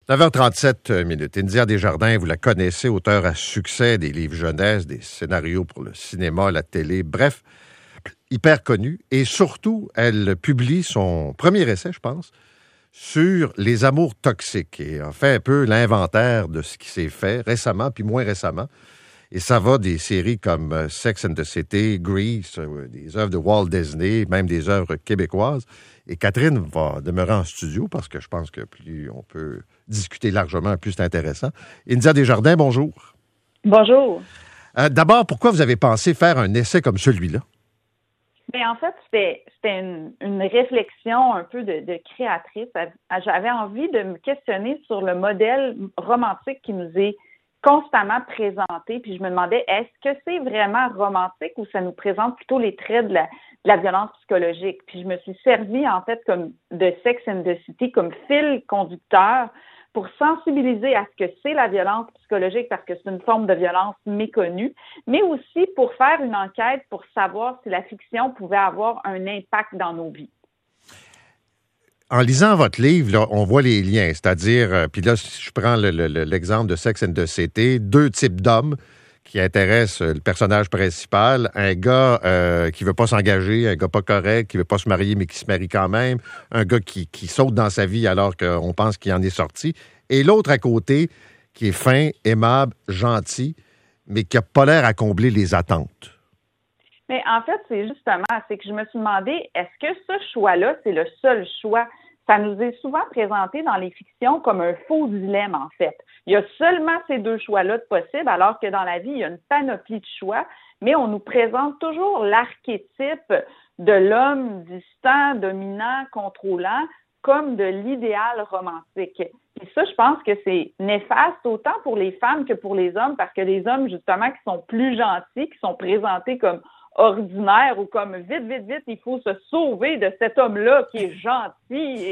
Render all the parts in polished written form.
9h37 minutes. India Desjardins, vous la connaissez, auteure à succès des livres jeunesse, des scénarios pour le cinéma, la télé, bref, hyper connue. Et surtout, elle publie son premier essai, je pense, sur les amours toxiques et a fait un peu l'inventaire de ce qui s'est fait récemment, puis moins récemment. Et ça va des séries comme Sex and the City, Grease, des œuvres de Walt Disney, même des œuvres québécoises. Et Catherine va demeurer en studio parce que je pense que plus on peut discuter largement, plus c'est intéressant. India Desjardins, bonjour. Bonjour. D'abord, pourquoi vous avez pensé faire un essai comme celui-là? Bien, en fait, c'était une réflexion un peu de créatrice. J'avais envie de me questionner sur le modèle romantique qui nous est constamment présenté. Puis je me demandais, est-ce que c'est vraiment romantique ou ça nous présente plutôt les traits de la violence psychologique? Puis je me suis servie, en fait, comme de Sex and the City comme fil conducteur pour sensibiliser à ce que c'est la violence psychologique parce que c'est une forme de violence méconnue, mais aussi pour faire une enquête pour savoir si la fiction pouvait avoir un impact dans nos vies. En lisant votre livre, là, on voit les liens, c'est-à-dire, puis là, si je prends l'exemple de Sex and the City, deux types d'hommes qui intéressent le personnage principal, un gars qui veut pas s'engager, un gars pas correct, qui veut pas se marier mais qui se marie quand même, un gars qui saute dans sa vie alors qu'on pense qu'il en est sorti, et l'autre à côté qui est fin, aimable, gentil, mais qui a pas l'air à combler les attentes. Mais en fait, c'est que je me suis demandé, est-ce que ce choix-là, c'est le seul choix? Ça nous est souvent présenté dans les fictions comme un faux dilemme, en fait. Il y a seulement ces deux choix-là de possibles, alors que dans la vie, il y a une panoplie de choix, mais on nous présente toujours l'archétype de l'homme distant, dominant, contrôlant, comme de l'idéal romantique. Et ça, je pense que c'est néfaste autant pour les femmes que pour les hommes, parce que les hommes, justement, qui sont plus gentils, qui sont présentés comme ordinaire ou comme vite, il faut se sauver de cet homme-là qui est gentil.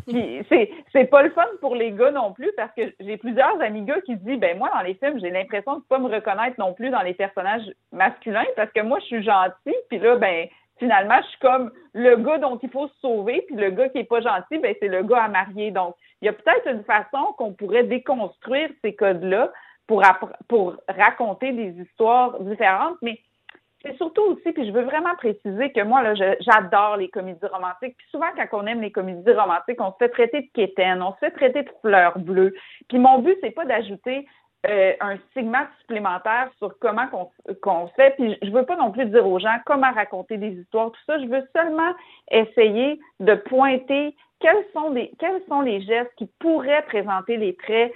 Et c'est pas le fun pour les gars non plus parce que j'ai plusieurs amis gars qui disent, ben moi, dans les films, j'ai l'impression de pas me reconnaître non plus dans les personnages masculins parce que moi, je suis gentil, puis là, ben finalement, je suis comme le gars dont il faut se sauver, puis le gars qui est pas gentil, ben c'est le gars à marier. Donc, il y a peut-être une façon qu'on pourrait déconstruire ces codes-là pour raconter des histoires différentes, mais c'est surtout aussi, puis je veux vraiment préciser que moi, là, j'adore les comédies romantiques. Puis souvent, quand on aime les comédies romantiques, on se fait traiter de quétaine, on se fait traiter de fleur bleue. Puis mon but, c'est pas d'ajouter un stigmate supplémentaire sur comment qu'on fait. Puis je veux pas non plus dire aux gens comment raconter des histoires, tout ça. Je veux seulement essayer de pointer quels sont les gestes qui pourraient présenter les traits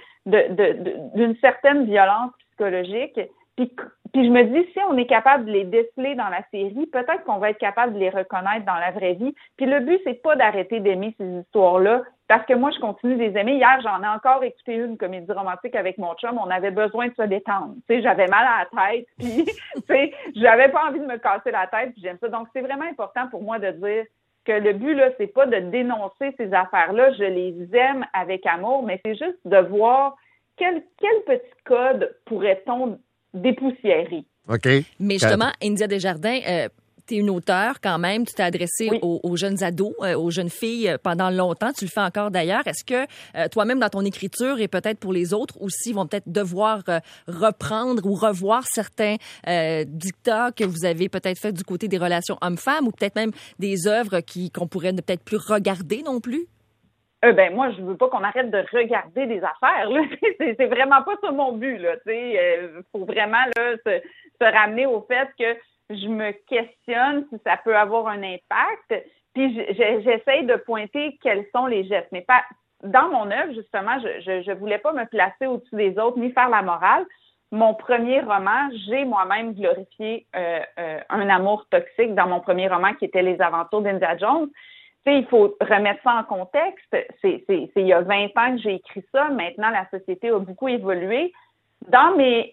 d'une certaine violence psychologique. Puis je me dis, si on est capable de les déceler dans la série, peut-être qu'on va être capable de les reconnaître dans la vraie vie. Puis le but, c'est pas d'arrêter d'aimer ces histoires-là, parce que moi, je continue de les aimer. Hier, j'en ai encore écouté une comédie romantique avec mon chum. On avait besoin de se détendre. Tu sais, j'avais mal à la tête, puis tu sais, j'avais pas envie de me casser la tête, puis j'aime ça. Donc, c'est vraiment important pour moi de dire que le but, là, c'est pas de dénoncer ces affaires-là. Je les aime avec amour, mais c'est juste de voir quel petit code pourrait-on dépoussiérer. OK. Mais justement, India Desjardins, tu es une auteure quand même. Tu t'es adressée oui. aux jeunes ados, aux jeunes filles pendant longtemps. Tu le fais encore d'ailleurs. Est-ce que toi-même, dans ton écriture et peut-être pour les autres aussi, vont peut-être devoir reprendre ou revoir certains dictats que vous avez peut-être fait du côté des relations hommes-femmes ou peut-être même des œuvres qu'on pourrait ne peut-être plus regarder non plus? Ben moi, je veux pas qu'on arrête de regarder des affaires. Là. C'est vraiment pas ça mon but. Là. Faut vraiment là, se ramener au fait que je me questionne si ça peut avoir un impact. Puis j'essaye de pointer quels sont les gestes. Mais pas dans mon œuvre, justement, je voulais pas me placer au-dessus des autres ni faire la morale. Mon premier roman, j'ai moi-même glorifié un amour toxique dans mon premier roman qui était Les Aventures d'India Jones. Il faut remettre ça en contexte. C'est il y a 20 ans que j'ai écrit ça. Maintenant, la société a beaucoup évolué. Dans mes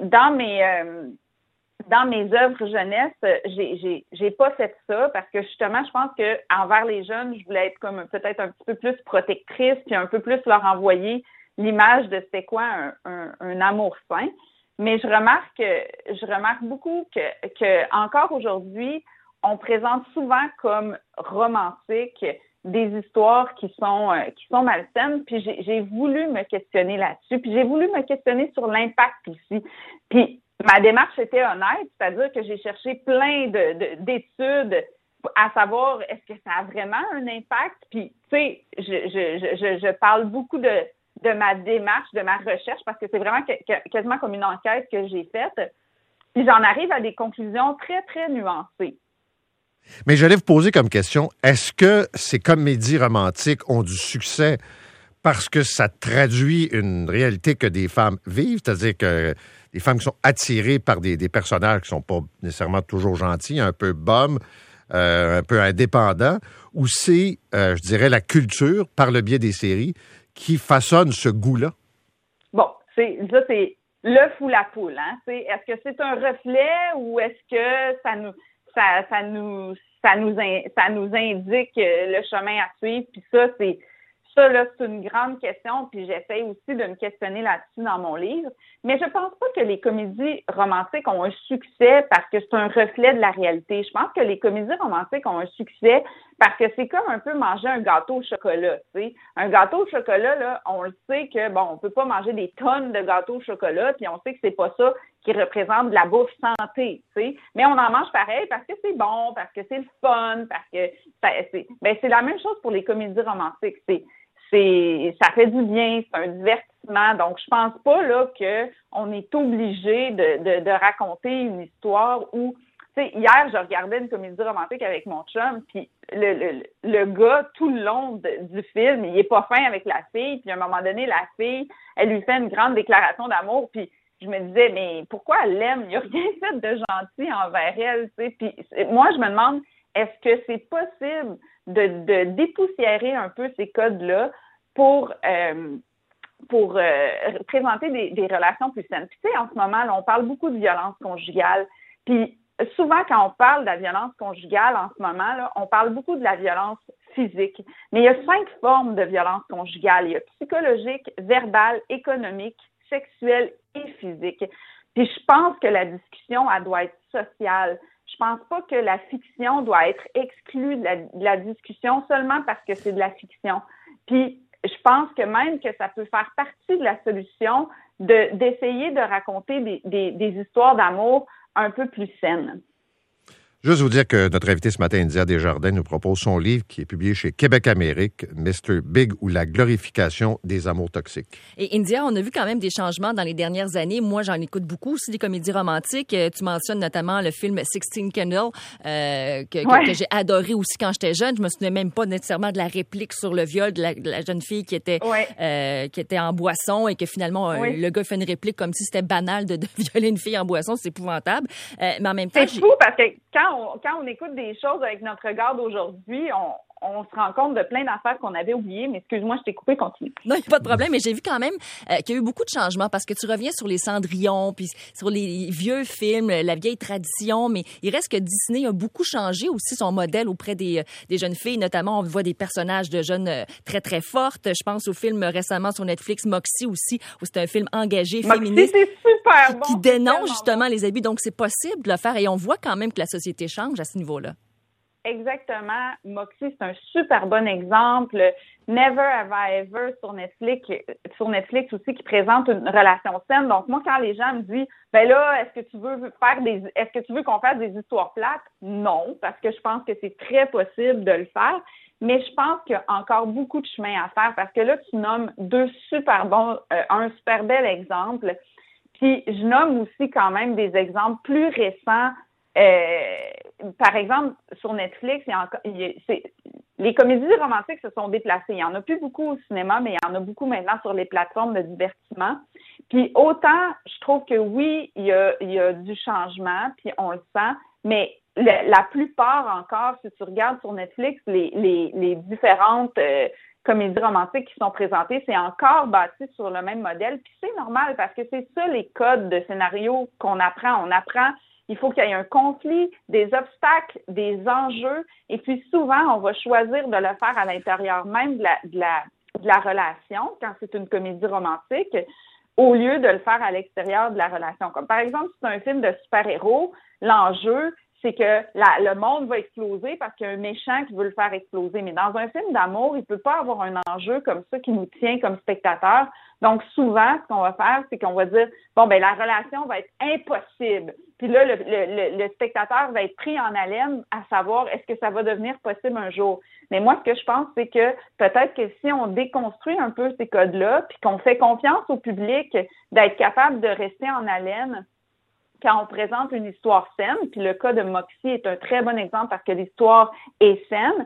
œuvres jeunesse, j'ai pas fait ça parce que justement, je pense que envers les jeunes, je voulais être comme peut-être un petit peu plus protectrice puis un peu plus leur envoyer l'image de c'était quoi un amour sain. Mais je remarque beaucoup que encore aujourd'hui, on présente souvent comme romantique des histoires qui sont malsaines. Puis j'ai voulu me questionner là-dessus. Puis j'ai voulu me questionner sur l'impact aussi. Puis ma démarche était honnête, c'est-à-dire que j'ai cherché plein d'études à savoir est-ce que ça a vraiment un impact. Puis tu sais, je parle beaucoup de ma démarche, de ma recherche, parce que c'est vraiment quasiment comme une enquête que j'ai faite. Puis j'en arrive à des conclusions très, très nuancées. Mais j'allais vous poser comme question, est-ce que ces comédies romantiques ont du succès parce que ça traduit une réalité que des femmes vivent, c'est-à-dire que des femmes qui sont attirées par des personnages qui sont pas nécessairement toujours gentils, un peu bums, un peu indépendants, ou c'est, je dirais, la culture, par le biais des séries, qui façonne ce goût-là? Bon, c'est l'œuf ou la poule, hein? Est-ce que c'est un reflet ou est-ce que ça nous indique le chemin à suivre? Puis ça, c'est une grande question, puis j'essaie aussi de me questionner là-dessus dans mon livre. Mais je pense pas que les comédies romantiques ont un succès parce que c'est un reflet de la réalité. Je pense que les comédies romantiques ont un succès parce que c'est comme un peu manger un gâteau au chocolat, tu sais. Un gâteau au chocolat, là, on le sait que, bon, on peut pas manger des tonnes de gâteaux au chocolat, puis on sait que c'est pas ça qui représente de la bouffe santé, tu sais. Mais on en mange pareil parce que c'est bon, parce que c'est le fun, parce que c'est la même chose pour les comédies romantiques. Ça fait du bien, c'est un divertissement. Donc, je pense pas là qu'on est obligé de raconter une histoire où, tu sais, hier, je regardais une comédie romantique avec mon chum, puis le gars, tout le long du film, il est pas fin avec la fille, puis à un moment donné, la fille, elle lui fait une grande déclaration d'amour, puis je me disais, mais pourquoi elle l'aime? Il n'y a rien fait de gentil envers elle, tu sais. Puis moi, je me demande, est-ce que c'est possible de dépoussiérer un peu ces codes-là pour présenter des relations plus saines? Puis tu sais, en ce moment, là, on parle beaucoup de violence conjugale. Puis souvent, quand on parle de la violence conjugale en ce moment, là, on parle beaucoup de la violence physique. Mais il y a 5 formes de violence conjugale. Il y a psychologique, verbale, économique, sexuelle et physique. Puis je pense que la discussion, elle doit être sociale. Je pense pas que la fiction doit être exclue de la discussion seulement parce que c'est de la fiction. Puis, je pense que même que ça peut faire partie de la solution d'essayer de raconter des histoires d'amour un peu plus saines. Juste vous dire que notre invité ce matin, India Desjardins, nous propose son livre qui est publié chez Québec Amérique, Mr. Big ou la glorification des amours toxiques. Et India, on a vu quand même des changements dans les dernières années. Moi, j'en écoute beaucoup aussi des comédies romantiques. Tu mentionnes notamment le film 16 Candles que j'ai adoré aussi quand j'étais jeune. Je me souvenais même pas nécessairement de la réplique sur le viol de la jeune fille qui était en boisson et que finalement le gars fait une réplique comme si c'était banal de violer une fille en boisson. C'est épouvantable. Mais en même temps, c'est fou parce que quand on écoute des choses avec notre regard d'aujourd'hui, on se rend compte de plein d'affaires qu'on avait oubliées. Mais excuse-moi, je t'ai coupé, continue. Non, il n'y a pas de problème. Mais j'ai vu quand même qu'il y a eu beaucoup de changements parce que tu reviens sur les Cendrillon, puis sur les vieux films, la vieille tradition. Mais il reste que Disney a beaucoup changé aussi son modèle auprès des jeunes filles. Notamment, on voit des personnages de jeunes très, très fortes. Je pense au film récemment sur Netflix, Moxie aussi, où c'est un film engagé, féministe. C'est super bon. Qui dénonce justement les abus. Donc, c'est possible de le faire. Et on voit quand même que la société change à ce niveau-là. Exactement. Moxie, c'est un super bon exemple. Never Have I Ever sur Netflix aussi, qui présente une relation saine. Donc, moi, quand les gens me disent, ben là, est-ce que tu veux qu'on fasse des histoires plates? Non, parce que je pense que c'est très possible de le faire. Mais je pense qu'il y a encore beaucoup de chemin à faire parce que là, tu nommes un super bel exemple. Puis, je nomme aussi quand même des exemples plus récents. Par exemple, sur Netflix, les comédies romantiques se sont déplacées. Il n'y en a plus beaucoup au cinéma, mais il y en a beaucoup maintenant sur les plateformes de divertissement. Puis autant, je trouve que oui, il y a du changement, puis on le sent, mais la plupart encore, si tu regardes sur Netflix, les différentes comédies romantiques qui sont présentées, c'est encore bâti sur le même modèle. Puis c'est normal parce que c'est ça les codes de scénario qu'on apprend. On apprend. Il faut qu'il y ait un conflit, des obstacles, des enjeux. Et puis souvent, on va choisir de le faire à l'intérieur même de la relation, quand c'est une comédie romantique, au lieu de le faire à l'extérieur de la relation. Comme par exemple, si c'est un film de super-héros, l'enjeu, c'est que le monde va exploser parce qu'il y a un méchant qui veut le faire exploser. Mais dans un film d'amour, il peut pas avoir un enjeu comme ça qui nous tient comme spectateurs. Donc, souvent, ce qu'on va faire, c'est qu'on va dire, bon, ben la relation va être impossible. Puis là, le spectateur va être pris en haleine à savoir, est-ce que ça va devenir possible un jour? Mais moi, ce que je pense, c'est que peut-être que si on déconstruit un peu ces codes-là, puis qu'on fait confiance au public d'être capable de rester en haleine quand on présente une histoire saine, puis le cas de Moxie est un très bon exemple parce que l'histoire est saine,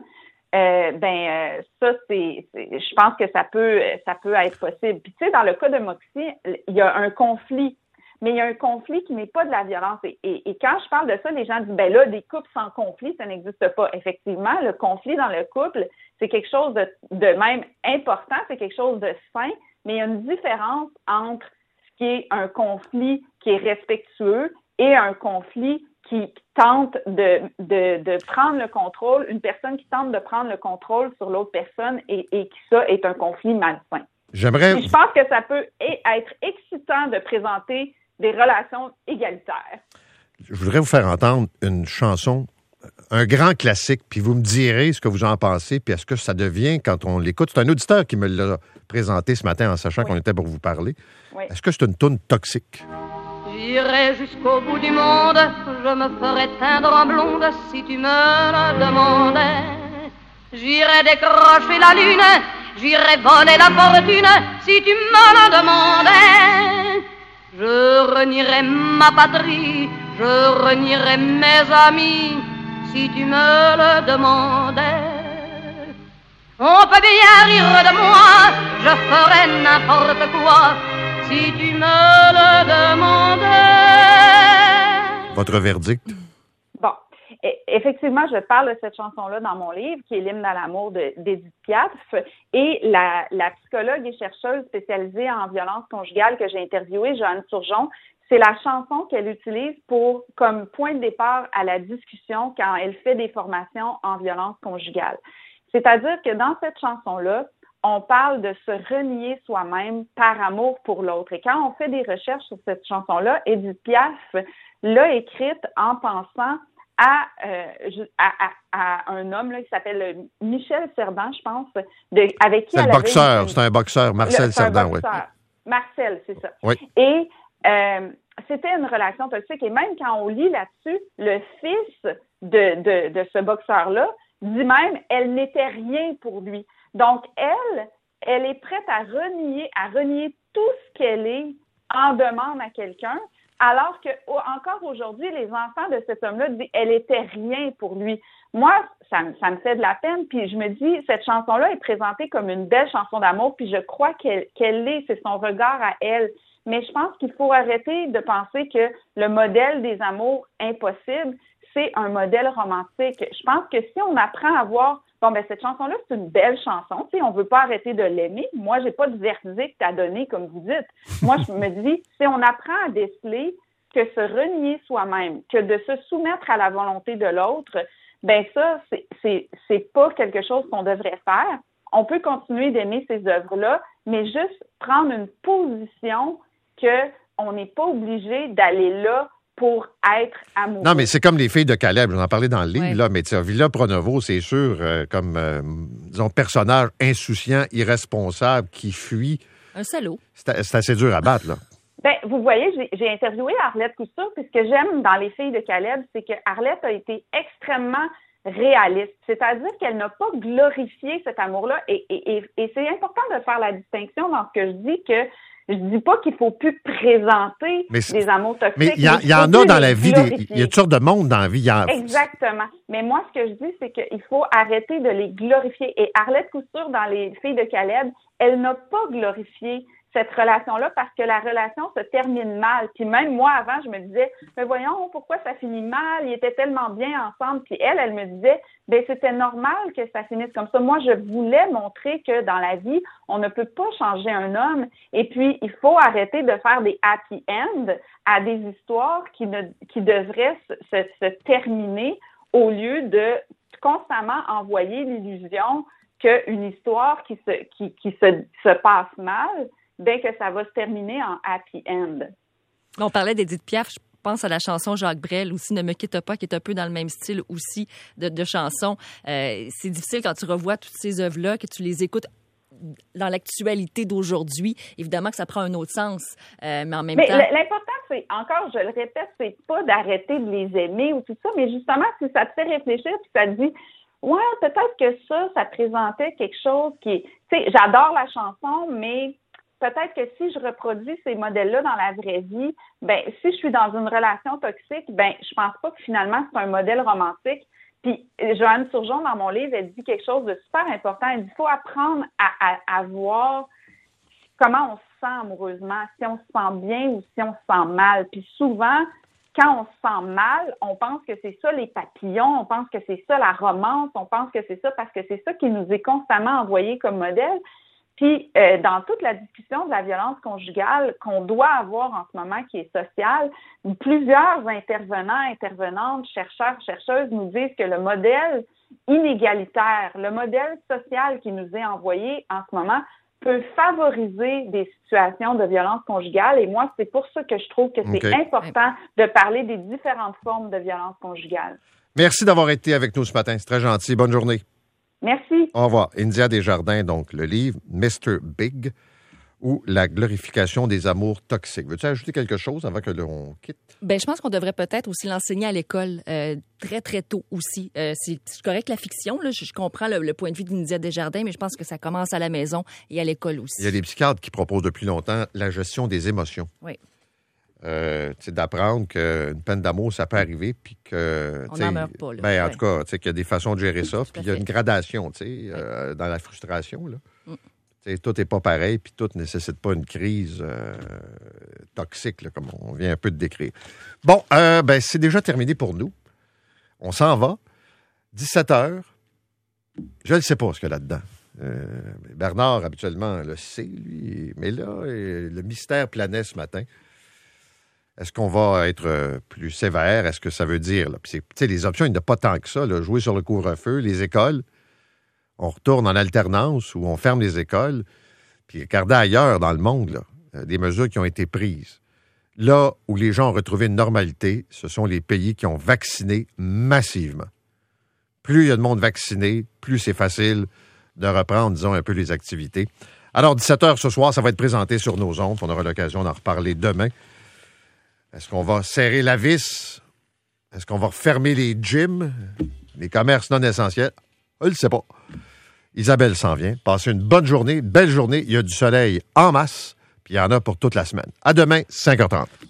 ça, je pense que ça peut être possible. Puis tu sais, dans le cas de Moxie, il y a un conflit, mais il y a un conflit qui n'est pas de la violence. Et quand je parle de ça, les gens disent, ben là, des couples sans conflit, ça n'existe pas. Effectivement, le conflit dans le couple, c'est quelque chose de même important, c'est quelque chose de sain, mais il y a une différence entre ce qui est un conflit qui est respectueux et un conflit qui tente de prendre le contrôle, une personne qui tente de prendre le contrôle sur l'autre personne et qui ça est un conflit malsain. Je pense que ça peut être excitant de présenter des relations égalitaires. Je voudrais vous faire entendre une chanson, un grand classique, puis vous me direz ce que vous en pensez, puis est-ce que ça devient, quand on l'écoute, c'est un auditeur qui me l'a présenté ce matin en sachant qu'on était pour vous parler. Oui. Est-ce que c'est une toune toxique? J'irai jusqu'au bout du monde, je me ferai teindre en blonde si tu me le demandais. J'irai décrocher la lune, j'irai voler la fortune si tu me le demandais. Je renierai ma patrie, je renierai mes amis si tu me le demandais. On peut bien rire de moi, je ferai n'importe quoi si tu me le demandais. Votre verdict? Bon, effectivement, je parle de cette chanson-là dans mon livre, qui est l'hymne à l'amour d'Édith Piaf. Et la psychologue et chercheuse spécialisée en violence conjugale que j'ai interviewée, Joanne Turgeon, c'est la chanson qu'elle utilise comme point de départ à la discussion quand elle fait des formations en violence conjugale. C'est-à-dire que dans cette chanson-là, on parle de se renier soi-même par amour pour l'autre. Et quand on fait des recherches sur cette chanson-là, Édith Piaf l'a écrite en pensant à un homme là, qui s'appelle Michel Cerdan, je pense, avec qui c'est c'est un boxeur, Marcel Cerdan, oui. Marcel, c'est ça. Oui. Et c'était une relation toxique. Et même quand on lit là-dessus, le fils de ce boxeur-là dit même, elle n'était rien pour lui. Donc, elle est prête à renier tout ce qu'elle est en demande à quelqu'un, alors que encore aujourd'hui, les enfants de cet homme-là disent elle était rien pour lui. Moi, ça me fait de la peine, puis je me dis, cette chanson-là est présentée comme une belle chanson d'amour, puis je crois qu'elle l'est, c'est son regard à elle. Mais je pense qu'il faut arrêter de penser que le modèle des amours impossibles, c'est un modèle romantique. Je pense que si on apprend à voir cette chanson-là, c'est une belle chanson. Tu sais, on veut pas arrêter de l'aimer. Moi, j'ai pas de verdict à donner, comme vous dites. Moi, je me dis, si on apprend à déceler que se renier soi-même, que de se soumettre à la volonté de l'autre, ça, c'est pas quelque chose qu'on devrait faire. On peut continuer d'aimer ces œuvres-là, mais juste prendre une position que on n'est pas obligé d'aller là pour être amoureux. Non, mais c'est comme les filles de Caleb, j'en ai parlé dans le livre, là, mais Villa Pronovo, c'est sûr, comme, disons, personnage insouciant, irresponsable, qui fuit. Un salaud. C'est assez dur à battre, là. Vous voyez, j'ai interviewé Arlette Couture, puis ce que j'aime dans les filles de Caleb, c'est que Arlette a été extrêmement réaliste. C'est-à-dire qu'elle n'a pas glorifié cet amour-là, et c'est important de faire la distinction dans ce que je dis que je dis pas qu'il faut plus présenter des amours toxiques. Mais il y en a dans la vie, il y a toutes sortes de monde dans la vie. Exactement. Mais moi, ce que je dis, c'est qu'il faut arrêter de les glorifier. Et Arlette Couture, dans les filles de Caleb, elle n'a pas glorifié cette relation-là parce que la relation se termine mal. Puis même moi, avant, je me disais, mais voyons, pourquoi ça finit mal? Ils étaient tellement bien ensemble. Puis elle me disait, c'était normal que ça finisse comme ça. Moi, je voulais montrer que dans la vie, on ne peut pas changer un homme. Et puis, il faut arrêter de faire des happy ends à des histoires qui devraient se terminer au lieu de constamment envoyer l'illusion qu'une histoire qui se passe mal, que ça va se terminer en happy end. On parlait d'Édith Piaf. Je repense à la chanson Jacques Brel aussi, Ne me quitte pas, qui est un peu dans le même style aussi de chanson. C'est difficile quand tu revois toutes ces œuvres-là, que tu les écoutes dans l'actualité d'aujourd'hui. Évidemment que ça prend un autre sens, mais en même temps... L'important, c'est, encore, je le répète, c'est pas d'arrêter de les aimer ou tout ça, mais justement, si ça te fait réfléchir puis ça te dit, ouais, peut-être que ça présentait quelque chose qui... Tu sais, j'adore la chanson, mais peut-être que si je reproduis ces modèles-là dans la vraie vie, ben si je suis dans une relation toxique, ben je pense pas que finalement c'est un modèle romantique. Puis Joanne Surgeon, dans mon livre, elle dit quelque chose de super important. Elle dit qu'il faut apprendre à voir comment on se sent amoureusement, si on se sent bien ou si on se sent mal. Puis souvent, quand on se sent mal, on pense que c'est ça les papillons, on pense que c'est ça la romance, on pense que c'est ça parce que c'est ça qui nous est constamment envoyé comme modèle. Puis, dans toute la discussion de la violence conjugale qu'on doit avoir en ce moment, qui est sociale, plusieurs intervenants, intervenantes, chercheurs, chercheuses nous disent que le modèle inégalitaire, le modèle social qui nous est envoyé en ce moment peut favoriser des situations de violence conjugale. Et moi, c'est pour ça que je trouve que c'est important de parler des différentes formes de violence conjugale. Merci d'avoir été avec nous ce matin. C'est très gentil. Bonne journée. Merci. Au revoir. India Desjardins, donc le livre Mr. Big ou La glorification des amours toxiques. Veux-tu ajouter quelque chose avant que l'on quitte? Ben, je pense qu'on devrait peut-être aussi l'enseigner à l'école très, très tôt aussi. C'est correct la fiction, là. Je comprends le point de vue d'India Desjardins, mais je pense que ça commence à la maison et à l'école aussi. Il y a des psychiatres qui proposent depuis longtemps la gestion des émotions. Oui. D'apprendre qu'une peine d'amour, ça peut arriver, puis que... On n'en meurt pas, là. Ben, en tout cas, qu'il y a des façons de gérer ça, puis il y a fait. une gradation, dans la frustration, là. Tout n'est pas pareil, puis tout ne nécessite pas une crise toxique, là, comme on vient un peu de décrire. Bon, c'est déjà terminé pour nous. On s'en va. 17h. Je ne sais pas ce qu'il y a là-dedans. Bernard, habituellement, le sait, lui. Mais là, le mystère planait ce matin. Est-ce qu'on va être plus sévère? Est-ce que ça veut dire... Là, les options, il n'y en a pas tant que ça. Là, jouer sur le couvre-feu, les écoles, on retourne en alternance ou on ferme les écoles. Puis regardez ailleurs dans le monde, là, des mesures qui ont été prises. Là où les gens ont retrouvé une normalité, ce sont les pays qui ont vacciné massivement. Plus il y a de monde vacciné, plus c'est facile de reprendre, disons, un peu les activités. Alors, 17h ce soir, ça va être présenté sur nos ondes. On aura l'occasion d'en reparler demain. Est-ce qu'on va serrer la vis? Est-ce qu'on va refermer les gyms, les commerces non essentiels? Je ne sais pas. Isabelle s'en vient. Passez une bonne journée, belle journée. Il y a du soleil en masse, puis il y en a pour toute la semaine. À demain, 5h30.